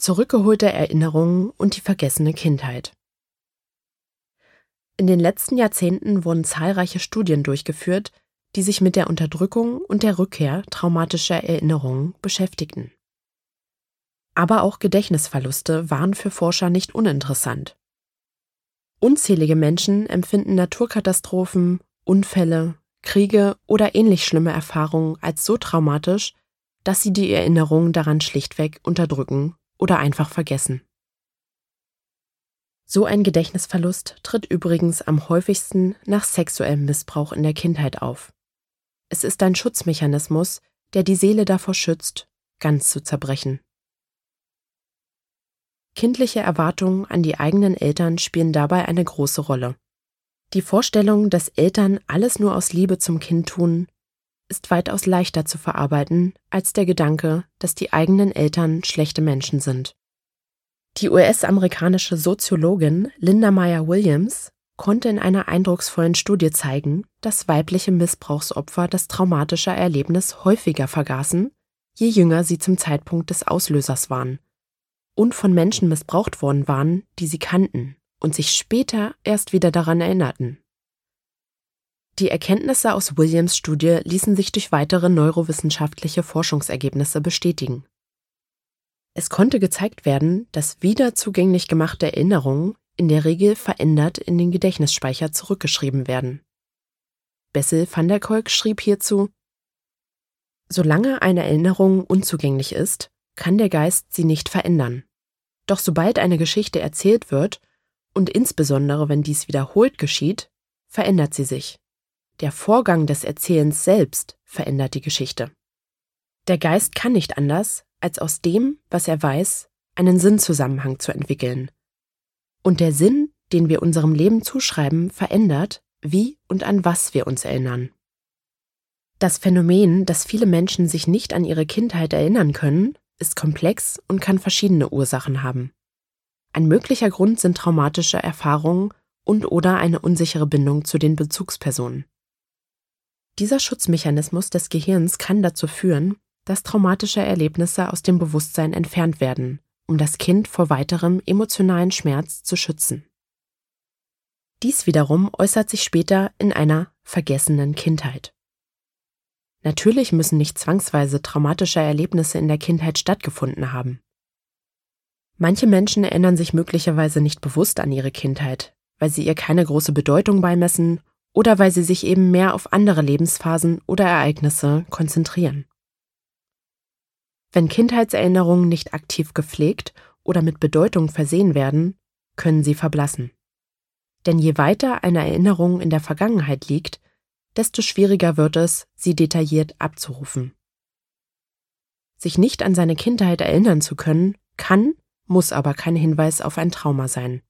Zurückgeholte Erinnerungen und die vergessene Kindheit. In den letzten Jahrzehnten wurden zahlreiche Studien durchgeführt, die sich mit der Unterdrückung und der Rückkehr traumatischer Erinnerungen beschäftigten. Aber auch Gedächtnisverluste waren für Forscher nicht uninteressant. Unzählige Menschen empfinden Naturkatastrophen, Unfälle, Kriege oder ähnlich schlimme Erfahrungen als so traumatisch, dass sie die Erinnerung daran schlichtweg unterdrücken oder einfach vergessen. So ein Gedächtnisverlust tritt übrigens am häufigsten nach sexuellem Missbrauch in der Kindheit auf. Es ist ein Schutzmechanismus, der die Seele davor schützt, ganz zu zerbrechen. Kindliche Erwartungen an die eigenen Eltern spielen dabei eine große Rolle. Die Vorstellung, dass Eltern alles nur aus Liebe zum Kind tun, ist weitaus leichter zu verarbeiten als der Gedanke, dass die eigenen Eltern schlechte Menschen sind. Die US-amerikanische Soziologin Linda Meyer Williams konnte in einer eindrucksvollen Studie zeigen, dass weibliche Missbrauchsopfer das traumatische Erlebnis häufiger vergaßen, je jünger sie zum Zeitpunkt des Auslösers waren und von Menschen missbraucht worden waren, die sie kannten und sich später erst wieder daran erinnerten. Die Erkenntnisse aus Williams' Studie ließen sich durch weitere neurowissenschaftliche Forschungsergebnisse bestätigen. Es konnte gezeigt werden, dass wieder zugänglich gemachte Erinnerungen in der Regel verändert in den Gedächtnisspeicher zurückgeschrieben werden. Bessel van der Kolk schrieb hierzu: Solange eine Erinnerung unzugänglich ist, kann der Geist sie nicht verändern. Doch sobald eine Geschichte erzählt wird, und insbesondere wenn dies wiederholt geschieht, verändert sie sich. Der Vorgang des Erzählens selbst verändert die Geschichte. Der Geist kann nicht anders, als aus dem, was er weiß, einen Sinnzusammenhang zu entwickeln. Und der Sinn, den wir unserem Leben zuschreiben, verändert, wie und an was wir uns erinnern. Das Phänomen, dass viele Menschen sich nicht an ihre Kindheit erinnern können, ist komplex und kann verschiedene Ursachen haben. Ein möglicher Grund sind traumatische Erfahrungen und/oder eine unsichere Bindung zu den Bezugspersonen. Dieser Schutzmechanismus des Gehirns kann dazu führen, dass traumatische Erlebnisse aus dem Bewusstsein entfernt werden, um das Kind vor weiterem emotionalen Schmerz zu schützen. Dies wiederum äußert sich später in einer vergessenen Kindheit. Natürlich müssen nicht zwangsweise traumatische Erlebnisse in der Kindheit stattgefunden haben. Manche Menschen erinnern sich möglicherweise nicht bewusst an ihre Kindheit, weil sie ihr keine große Bedeutung beimessen oder weil sie sich eben mehr auf andere Lebensphasen oder Ereignisse konzentrieren. Wenn Kindheitserinnerungen nicht aktiv gepflegt oder mit Bedeutung versehen werden, können sie verblassen. Denn je weiter eine Erinnerung in der Vergangenheit liegt, desto schwieriger wird es, sie detailliert abzurufen. Sich nicht an seine Kindheit erinnern zu können, kann, muss aber kein Hinweis auf ein Trauma sein.